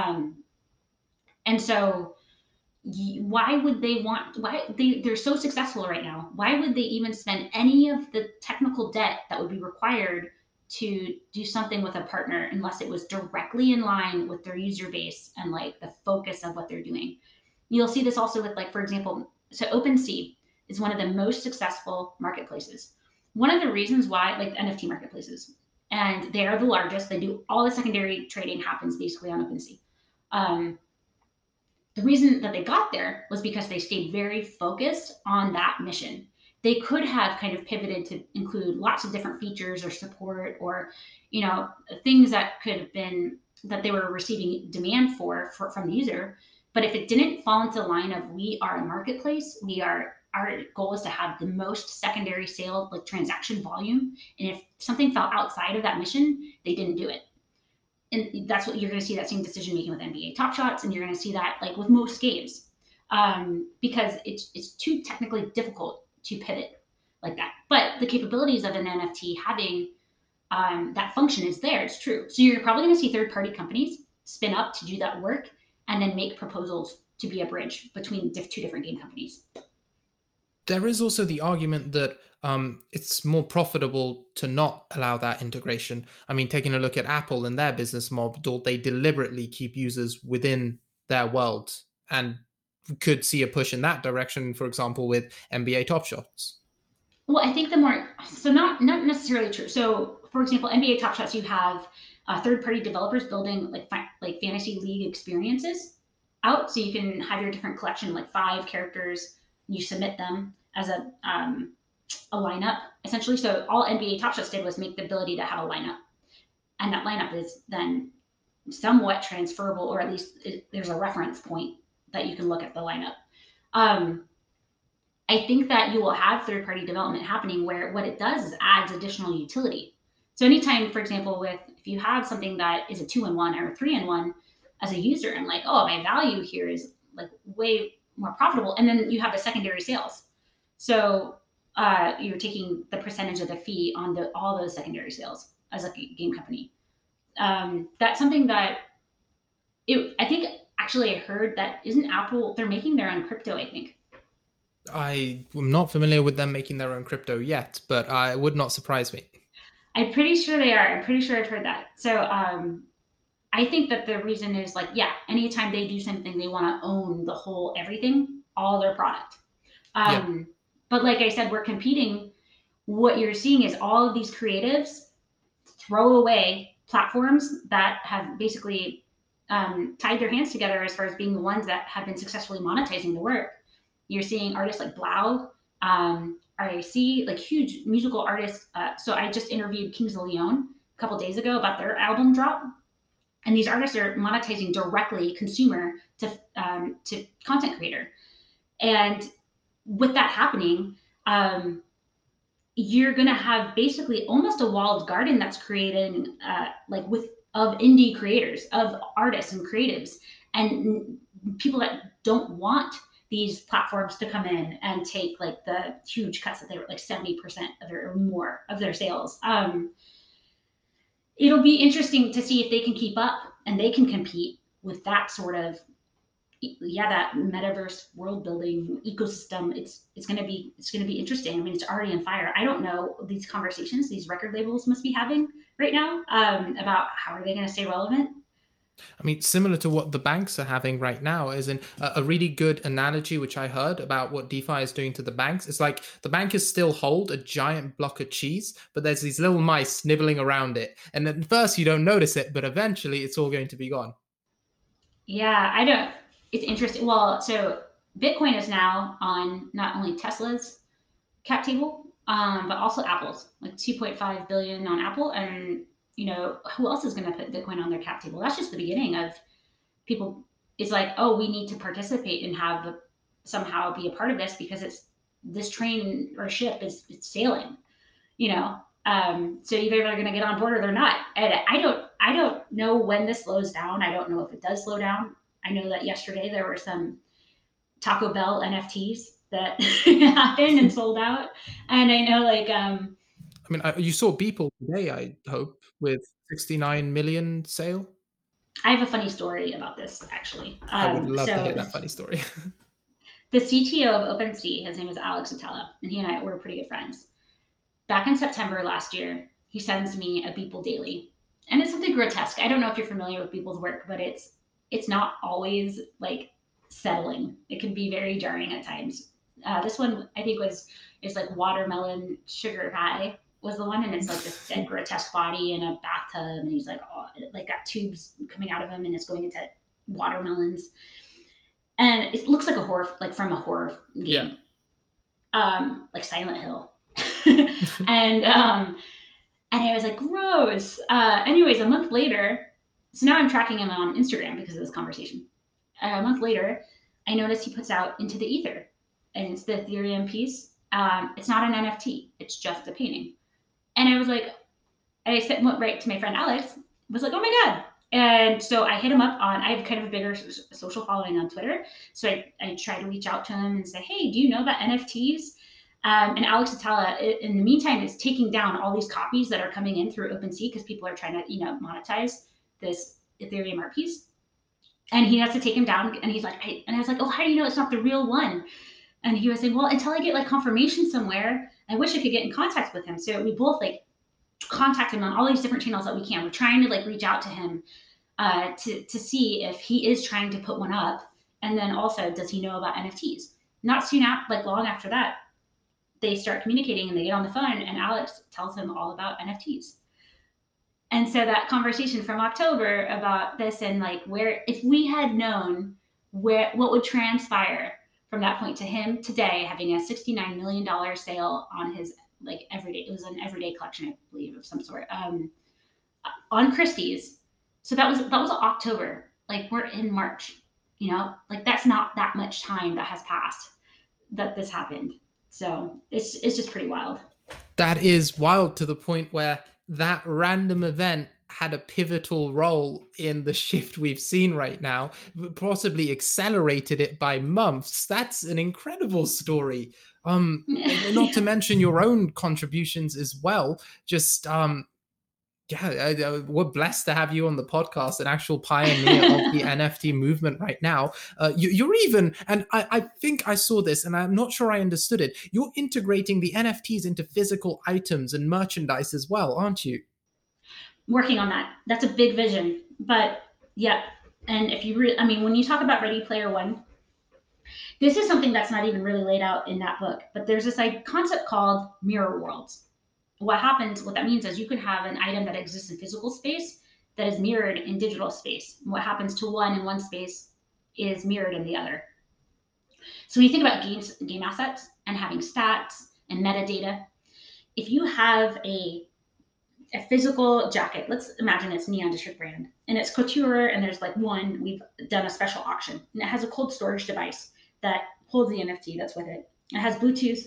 Speaker 2: And so why would they want, they're so successful right now, why would they even spend any of the technical debt that would be required to do something with a partner unless it was directly in line with their user base and like the focus of what they're doing? You'll see this also with, like, for example, so OpenSea is one of the most successful marketplaces. One of the reasons why, like NFT marketplaces, and they are the largest, they do all the secondary trading happens basically on OpenSea. The reason that they got there was because they stayed very focused on that mission. They could have kind of pivoted to include lots of different features or support, or things that could have been that they were receiving demand for from the user. But if it didn't fall into the line of, we are a marketplace, our goal is to have the most secondary sale, like transaction volume, and if something fell outside of that mission, they didn't do it. And that's what you're going to see, that same decision making with NBA Top Shots, and you're going to see that like with most games, because it's too technically difficult to pivot like that. But the capabilities of an NFT having that function is there. It's true. So you're probably going to see third party companies spin up to do that work and then make proposals to be a bridge between two different game companies.
Speaker 1: There is also the argument that it's more profitable to not allow that integration. I mean, taking a look at Apple and their business model, they deliberately keep users within their world, and could see a push in that direction, for example, with NBA Top Shots.
Speaker 2: Well, I think not necessarily true. So, for example, NBA Top Shots, you have third-party developers building like fantasy league experiences out, so you can have your different collection, like 5 characters. You submit them as a lineup, essentially. So all NBA Top Shots did was make the ability to have a lineup, and that lineup is then somewhat transferable, or at least there's a reference point that you can look at the lineup. I think that you will have third party development happening where what it does is adds additional utility. So anytime, for example, if you have something that is a 2-in-1 or a 3-in-1 as a user, and like, oh, my value here is like way more profitable, and then you have the secondary sales. So you're taking the percentage of the fee on all those secondary sales as a game company. That's something that I think actually I heard that isn't Apple, they're making their own crypto, I think.
Speaker 1: I am not familiar with them making their own crypto yet, but it would not surprise me.
Speaker 2: I'm pretty sure they are. I'm pretty sure I've heard that. So I think that the reason is like, yeah, anytime they do something, they want to own the whole everything, all their product.
Speaker 1: Yeah.
Speaker 2: But like I said, we're competing. What you're seeing is all of these creatives throw away platforms that have basically tied their hands together as far as being the ones that have been successfully monetizing the work. You're seeing artists like 3LAU, RAC, like huge musical artists. So I just interviewed Kings of Leon a couple days ago about their album drop, and these artists are monetizing directly consumer to content creator. And with that happening, you're going to have basically almost a walled garden that's created like with of indie creators, of artists and creatives, and people that don't want these platforms to come in and take like the huge cuts that they were like 70% of their or more of their sales. It'll be interesting to see if they can keep up and they can compete with that sort of that metaverse world building ecosystem. It's going to be interesting. I mean, it's already on fire. I don't know these conversations these record labels must be having right now about how are they going to stay relevant.
Speaker 1: I mean, similar to what the banks are having right now, is in a really good analogy, which I heard about what DeFi is doing to the banks. It's like the bankers still hold a giant block of cheese, but there's these little mice nibbling around it. And at first you don't notice it, but eventually it's all going to be gone.
Speaker 2: Yeah, I don't. It's interesting. Well, so Bitcoin is now on not only Tesla's cap table, but also Apple's, like 2.5 billion on Apple, and who else is going to put Bitcoin on their cap table? That's just the beginning of people. It's like, oh, we need to participate and have somehow be a part of this because this train or ship is it's sailing, you know. So either they're going to get on board or they're not. And I don't know when this slows down. I don't know if it does slow down. I know that yesterday there were some Taco Bell NFTs that happened and sold out, and I know like
Speaker 1: I mean, you saw Beeple today, I hope, with 69 million sale.
Speaker 2: I have a funny story about this actually.
Speaker 1: I would love to
Speaker 2: So
Speaker 1: hear that funny story.
Speaker 2: the CTO of OpenSea, his name is Alex Atala, and he and I were pretty good friends. Back in September last year, he sends me a Beeple daily, and it's something grotesque. I don't know if you're familiar with Beeple's work, but it's not always like settling. It can be very jarring at times. This one I think is like watermelon sugar high was the one, and it's like this dead grotesque body in a bathtub, and he's like, oh, like got tubes coming out of him, and it's going into watermelons, and it looks like a horror, like from a horror game, like Silent Hill, and I was like, gross. Anyways, a month later, so now I'm tracking him on Instagram because of this conversation. A month later, I noticed he puts out Into the Ether, and it's the Ethereum piece. It's not an NFT; it's just a painting. And I was like, I went right to my friend Alex. Was like, oh my god. And so I hit him up on. I have kind of a bigger social following on Twitter, so I try to reach out to him and say, hey, do you know about NFTs? And Alex Atala, in the meantime, is taking down all these copies that are coming in through OpenSea because people are trying to, monetize this Ethereum art piece. And he has to take him down. And he's like, and I was like, oh, how do you know it's not the real one? And he was saying, well, until I get like confirmation somewhere, I wish I could get in contact with him. So we both like contact him on all these different channels that we can. We're trying to like reach out to him to see if he is trying to put one up. And then also, does he know about NFTs? Not soon after, like long after that, they start communicating and they get on the phone and Alex tells him all about NFTs. And so that conversation from October about this and like where if we had known what would transpire from that point to him today having a $69 million sale on his like everyday it was an everyday collection I believe of some sort on Christie's. So that was October. Like we're in March, like that's not that much time that has passed that this happened. So it's just pretty wild.
Speaker 1: That is wild to the point where that random event had a pivotal role in the shift we've seen right now, possibly accelerated it by months. That's an incredible story. Not to
Speaker 2: Yeah.
Speaker 1: mention your own contributions as well. Just yeah, we're blessed to have you on the podcast, an actual pioneer of the NFT movement right now. You're even, and I think I saw this, and I'm not sure I understood it. You're integrating the NFTs into physical items and merchandise as well, aren't you?
Speaker 2: Working on that. That's a big vision. But yeah. And if you I mean, when you talk about Ready Player One, this is something that's not even really laid out in that book, but there's this like concept called mirror worlds. What that means is you can have an item that exists in physical space that is mirrored in digital space. What happens to one in one space is mirrored in the other. So when you think about game assets and having stats and metadata, if you have a physical jacket, let's imagine it's Neon District brand and it's couture, and there's like one, we've done a special auction and it has a cold storage device that holds the NFT that's with it. It has Bluetooth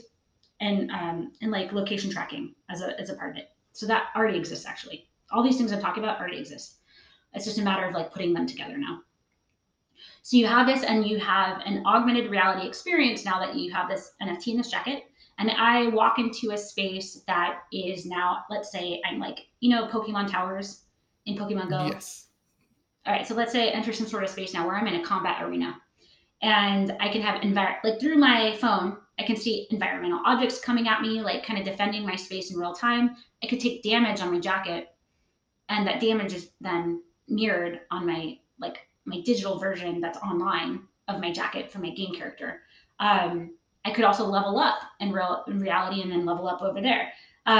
Speaker 2: and like location tracking as a part of it. So that already exists actually. All these things I'm talking about already exist. It's just a matter of like putting them together now. So you have this, and you have an augmented reality experience now that you have this NFT in this jacket. And I walk into a space that is now, let's say I'm like, Pokemon Towers in Pokemon Go.
Speaker 1: Yes.
Speaker 2: All right, so let's say I enter some sort of space now where I'm in a combat arena, and I can have like through my phone, I can see environmental objects coming at me, like kind of defending my space in real time. I could take damage on my jacket, and that damage is then mirrored on my digital version that's online of my jacket for my game character. I could also level up in reality and then level up over there.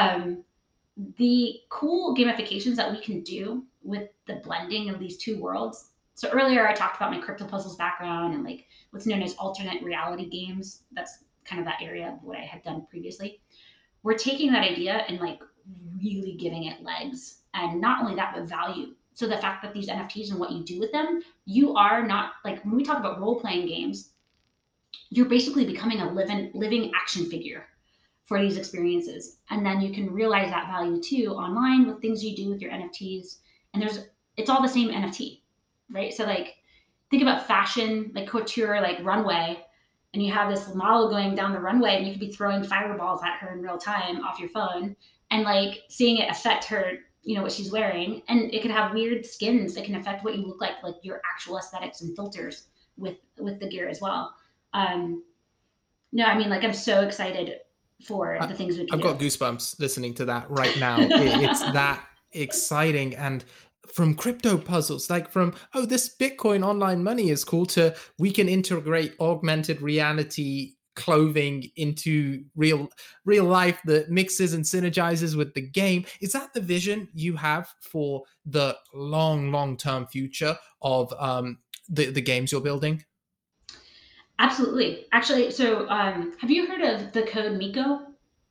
Speaker 2: The cool gamifications that we can do with the blending of these two worlds. So earlier I talked about my crypto puzzles background and like what's known as alternate reality games. That's kind of that area of what I had done previously. We're taking that idea and like really giving it legs, and not only that, but value. So the fact that these NFTs and what you do with them, you are not like, when we talk about role playing games, you're basically becoming a living action figure for these experiences. And then you can realize that value too online with things you do with your NFTs. And it's all the same NFT, right? So like think about fashion, like couture, like runway, and you have this model going down the runway and you could be throwing fireballs at her in real time off your phone and like seeing it affect her, what she's wearing. And it could have weird skins that can affect what you look like your actual aesthetics and filters with the gear as well. um no, I mean, like, I'm so excited for
Speaker 1: I,
Speaker 2: the things we can
Speaker 1: I've
Speaker 2: do.
Speaker 1: got goosebumps listening to that right now. It's that exciting. And from crypto puzzles, like from, oh, this Bitcoin online money is cool, to we can integrate augmented reality clothing into real life that mixes and synergizes with the game. Is that the vision you have for the long term future of the games you're building?
Speaker 2: Absolutely. Actually, so have you heard of the code Miko?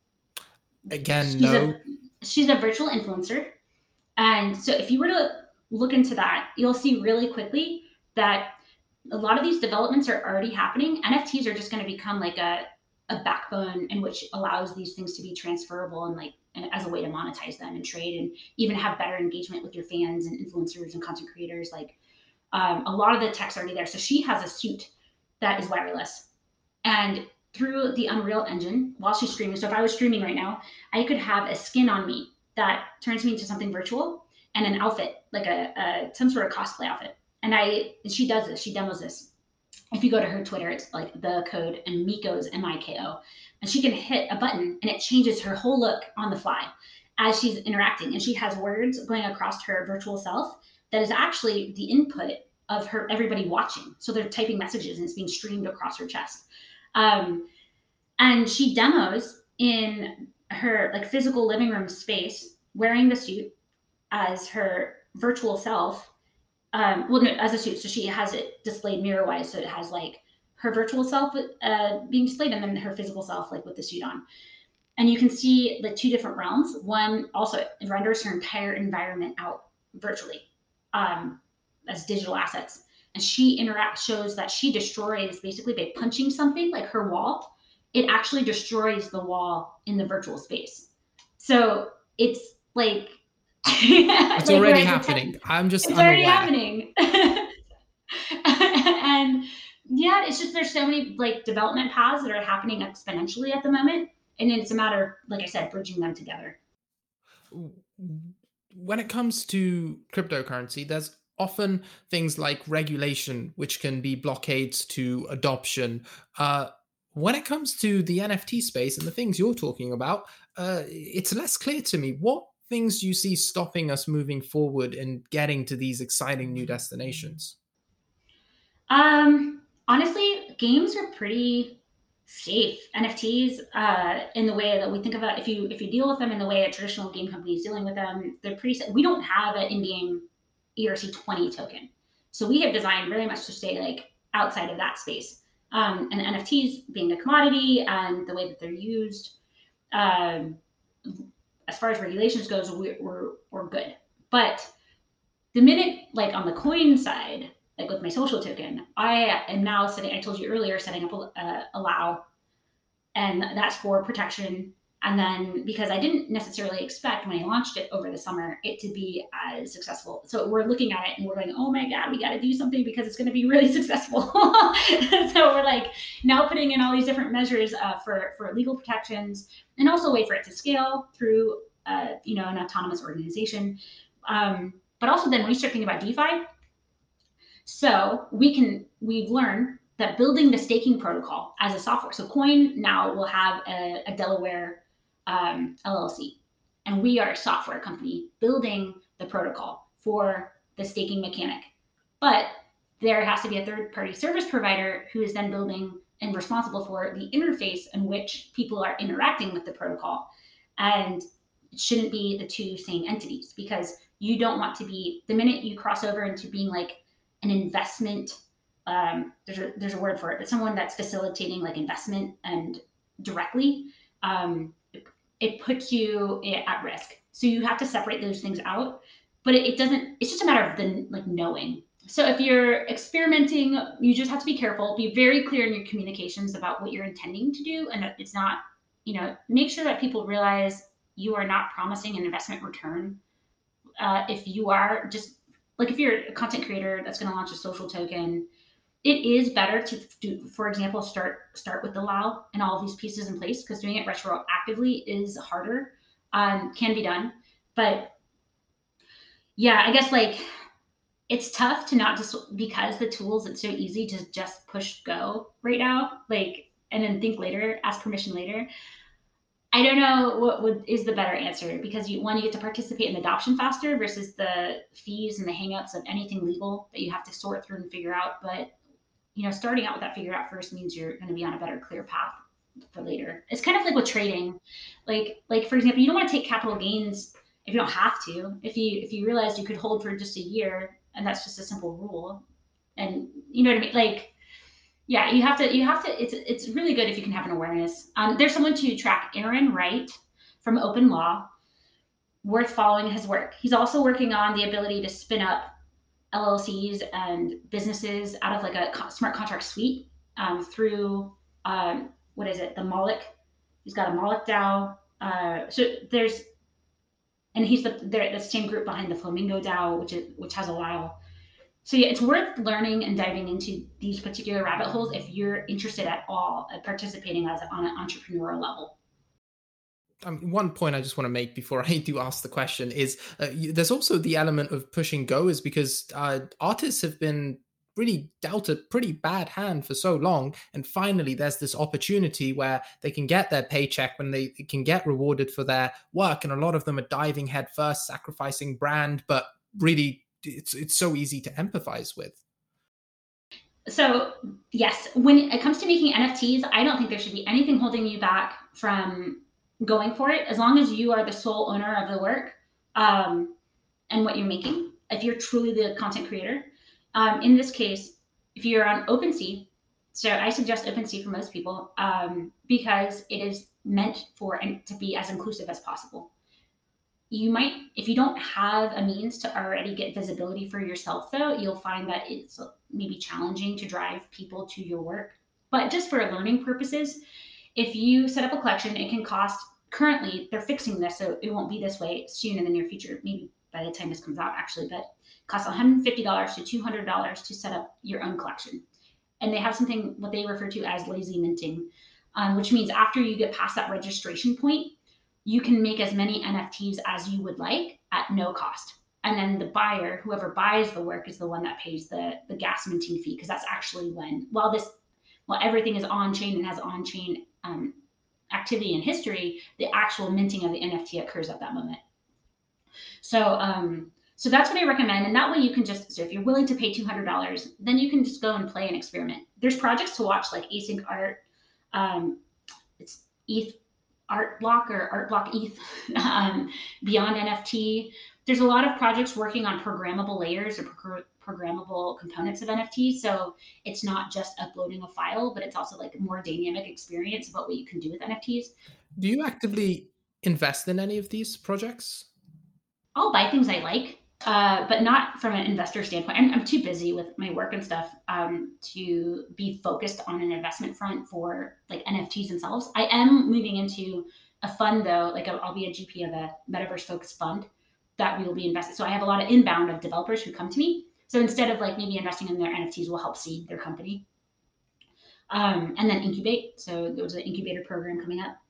Speaker 1: Again,
Speaker 2: She's a
Speaker 1: no.
Speaker 2: she's a virtual influencer. And so if you were to look into that, you'll see really quickly that a lot of these developments are already happening. NFTs are just going to become like a backbone in which allows these things to be transferable and like as a way to monetize them and trade and even have better engagement with your fans and influencers and content creators. Like a lot of the tech's already there. So she has a suit that is wireless. And through the Unreal Engine, while she's streaming, so if I was streaming right now, I could have a skin on me that turns me into something virtual and an outfit, like a some sort of cosplay outfit. And she does this, she demos this. If you go to her Twitter, it's like the code and Miko's Miko. And she can hit a button and it changes her whole look on the fly as she's interacting. And she has words going across her virtual self that is actually the input of her everybody watching. So they're typing messages and it's being streamed across her chest. Um, and she demos in her like physical living room space wearing the suit as her virtual self. Well, no, as a suit. So she has it displayed mirror wise. So it has like her virtual self being displayed and then her physical self like with the suit on. And you can see the two different realms. One also renders her entire environment out virtually um, as digital assets. And she shows that she destroys basically by punching something like her wall. It actually destroys the wall in the virtual space. So it's like
Speaker 1: It's
Speaker 2: Like
Speaker 1: already
Speaker 2: where
Speaker 1: happening. I'm just
Speaker 2: it's already
Speaker 1: unaware.
Speaker 2: happening. And yeah, it's just there's so many like development paths that are happening exponentially at the moment. And it's a matter of, like I said, bridging them together.
Speaker 1: When it comes to cryptocurrency, there's often things like regulation, which can be blockades to adoption. When it comes to the NFT space and the things you're talking about, it's less clear to me. What things do you see stopping us moving forward and getting to these exciting new destinations?
Speaker 2: Honestly, games are pretty safe. NFTs, in the way that we think about, if you deal with them in the way a traditional game company is dealing with them, they're pretty safe. We don't have an in-game ERC20 token, so we have designed very much to stay like outside of that space. And NFTs being a commodity and the way that they're used, um, as far as regulations goes, we're good. But the minute, like on the coin side, like with my social token, I am now setting, I told you earlier, setting up a allow, and that's for protection. And then because I didn't necessarily expect when I launched it over the summer it to be as successful. So we're looking at it and we're going, oh my God, we got to do something because it's going to be really successful. So we're like now putting in all these different measures for legal protections and also a way for it to scale through, an autonomous organization. But also then when you start thinking about DeFi, so we've learned that building the staking protocol as a software. So Coin now will have a Delaware LLC, and we are a software company building the protocol for the staking mechanic. But there has to be a third party service provider who is then building and responsible for the interface in which people are interacting with the protocol. And it shouldn't be the two same entities because you don't want to be, the minute you cross over into being like an investment, there's a word for it, but someone that's facilitating like investment and directly, it puts you at risk. So you have to separate those things out. But it doesn't. It's just a matter of the like knowing. So if you're experimenting, you just have to be careful. Be very clear in your communications about what you're intending to do, and that it's not. Make sure that people realize you are not promising an investment return. If you are just like if you're a content creator that's going to launch a social token, it is better to do, for example, start with the allow and all of these pieces in place because doing it retroactively is harder. Can be done, but yeah, I guess like it's tough to not just because the tools, it's so easy to just push go right now, like, and then think later, ask permission later. I don't know what would is the better answer because you get to participate in adoption faster versus the fees and the hangups of anything legal that you have to sort through and figure out. But starting out with that figure out first means you're going to be on a better, clear path for later. It's kind of like with trading, like for example, you don't want to take capital gains if you don't have to. If you realize you could hold for just a year and that's just a simple rule, and you know what I mean, like yeah, you have to it's really good if you can have an awareness. There's someone to track, Aaron Wright from Open Law, worth following his work. He's also working on the ability to spin up LLCs and businesses out of like a smart contract suite, through, what is it, the Moloch. He's got a Moloch DAO. So there's, and he's the same group behind the Flamingo DAO, which has a while. So yeah, it's worth learning and diving into these particular rabbit holes if you're interested at all at participating as on an entrepreneurial level.
Speaker 1: One point I just want to make before I do ask the question is there's also the element of pushing go is because artists have been really dealt a pretty bad hand for so long, and finally there's this opportunity where they can get their paycheck when they can get rewarded for their work, and a lot of them are diving headfirst, sacrificing brand, but really it's so easy to empathize with.
Speaker 2: So yes, when it comes to making NFTs, I don't think there should be anything holding you back from going for it, as long as you are the sole owner of the work, and what you're making. If you're truly the content creator, in this case, if you're on OpenSea, so I suggest OpenSea for most people, because it is meant for and to be as inclusive as possible. You might, if you don't have a means to already get visibility for yourself, though, you'll find that it's maybe challenging to drive people to your work. But just for learning purposes, if you set up a collection, it can cost currently they're fixing this, so it won't be this way soon in the near future, maybe by the time this comes out actually, but it costs $150 to $200 to set up your own collection. And they have something what they refer to as lazy minting, which means after you get past that registration point, you can make as many NFTs as you would like at no cost. And then the buyer, whoever buys the work, is the one that pays the gas minting fee, because that's actually when, while everything is on chain and has on chain activity and history, the actual minting of the NFT occurs at that moment. So that's what I recommend. And that way you can just, so if you're willing to pay $200, then you can just go and play and experiment. There's projects to watch like Async Art, it's ETH Art Block or Art Block ETH, Beyond NFT. There's a lot of projects working on programmable layers or programmable components of NFTs. So it's not just uploading a file, but it's also like a more dynamic experience about what you can do with NFTs.
Speaker 1: Do you actively invest in any of these projects?
Speaker 2: I'll buy things I like, but not from an investor standpoint. I'm too busy with my work and stuff to be focused on an investment front for like NFTs themselves. I am moving into a fund though, like I'll be a GP of a metaverse focused fund that we will be invested. So I have a lot of inbound of developers who come to me. So instead of like maybe investing in their NFTs, we'll help seed their company. And then incubate. So there was an incubator program coming up.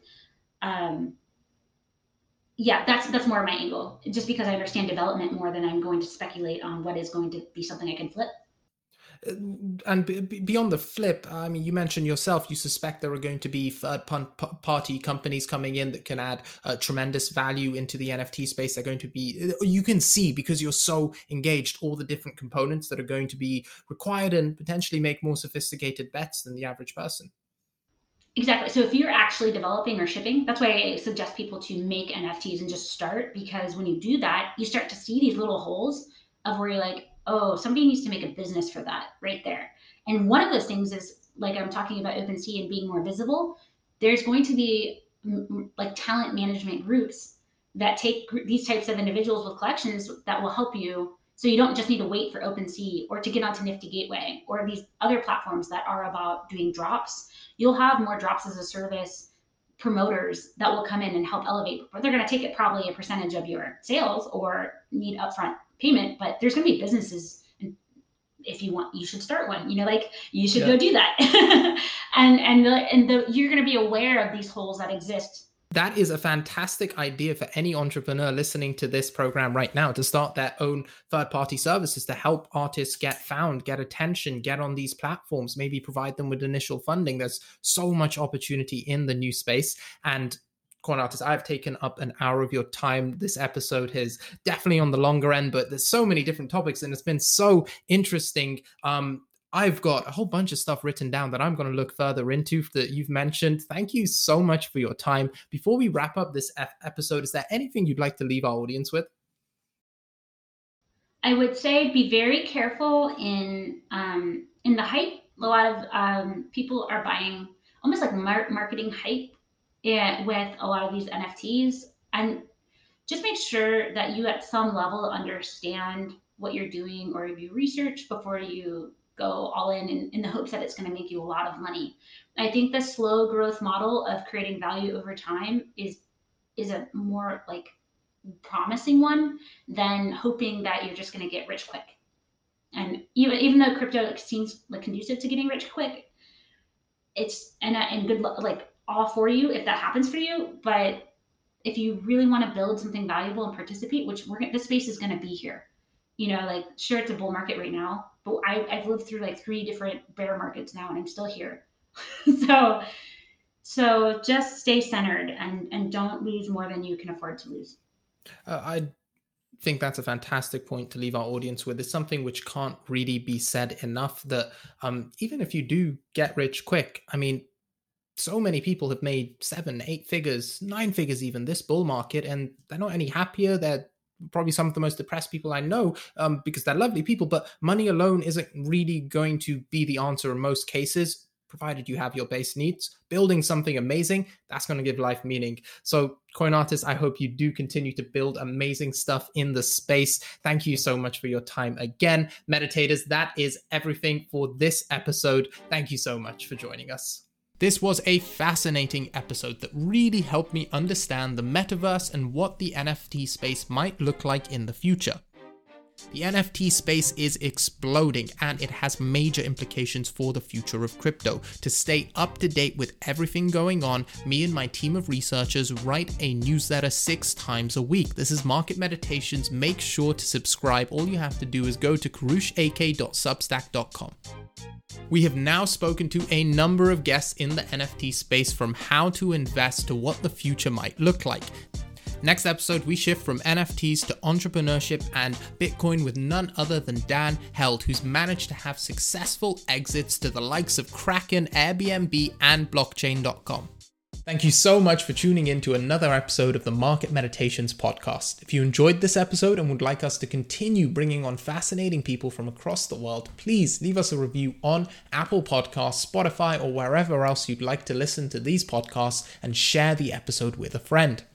Speaker 2: Yeah, that's more of my angle, just because I understand development more than I'm going to speculate on what is going to be something I can flip.
Speaker 1: And beyond the flip, I mean, you mentioned yourself, you suspect there are going to be third-party companies coming in that can add tremendous value into the NFT space. They're going to be, you can see, because you're so engaged, all the different components that are going to be required and potentially make more sophisticated bets than the average person.
Speaker 2: Exactly. So if you're actually developing or shipping, that's why I suggest people to make NFTs and just start, because when you do that, you start to see these little holes of where you're like, oh, somebody needs to make a business for that right there. And one of those things is, like I'm talking about OpenSea and being more visible, there's going to be like talent management groups that take these types of individuals with collections that will help you. So you don't just need to wait for OpenSea or to get onto Nifty Gateway or these other platforms that are about doing drops. You'll have more drops as a service promoters that will come in and help elevate, but they're going to take it probably a percentage of your sales or need upfront payment. But there's going to be businesses, and if you want, you should start one. Like you should go do that, and you're going to be aware of these holes that exist.
Speaker 1: That is a fantastic idea for any entrepreneur listening to this program right now, to start their own third-party services to help artists get found, get attention, get on these platforms, maybe provide them with initial funding. There's so much opportunity in the new space. And Coin Artist, I've taken up an hour of your time. This episode is definitely on the longer end, but there's so many different topics and it's been so interesting. I've got a whole bunch of stuff written down that I'm going to look further into that you've mentioned. Thank you so much for your time. Before we wrap up this episode, is there anything you'd like to leave our audience with?
Speaker 2: I would say be very careful in the hype. A lot of people are buying almost like marketing hype with a lot of these NFTs, and just make sure that you at some level understand what you're doing or you research before you go all in the hopes that it's going to make you a lot of money. I think the slow growth model of creating value over time is a more like promising one than hoping that you're just going to get rich quick. And even though crypto seems like conducive to getting rich quick, it's and good luck, like all for you if that happens for you. But if you really want to build something valuable and participate, which this space is going to be here, like sure, it's a bull market right now, but I've lived through like 3 different bear markets now and I'm still here. so just stay centered and don't lose more than you can afford to lose.
Speaker 1: I think that's a fantastic point to leave our audience with. It's something which can't really be said enough, that even if you do get rich quick, I mean, so many people have made 7, 8 figures, 9 figures even this bull market, and they're not any happier. They're probably some of the most depressed people I know, because they're lovely people, but money alone isn't really going to be the answer in most cases, provided you have your base needs. Building something amazing, that's going to give life meaning. So Coin Artist, I hope you do continue to build amazing stuff in the space. Thank you so much for your time again. Meditators, that is everything for this episode. Thank you so much for joining us. This was a fascinating episode that really helped me understand the metaverse and what the NFT space might look like in the future. The NFT space is exploding and it has major implications for the future of crypto. To stay up to date with everything going on, me and my team of researchers write a newsletter 6 times a week. This is Market Meditations. Make sure to subscribe. All you have to do is go to karushak.substack.com. We have now spoken to a number of guests in the NFT space, from how to invest to what the future might look like. Next episode, we shift from NFTs to entrepreneurship and Bitcoin with none other than Dan Held, who's managed to have successful exits to the likes of Kraken, Airbnb, and Blockchain.com. Thank you so much for tuning in to another episode of the Market Meditations podcast. If you enjoyed this episode and would like us to continue bringing on fascinating people from across the world, please leave us a review on Apple Podcasts, Spotify, or wherever else you'd like to listen to these podcasts, and share the episode with a friend.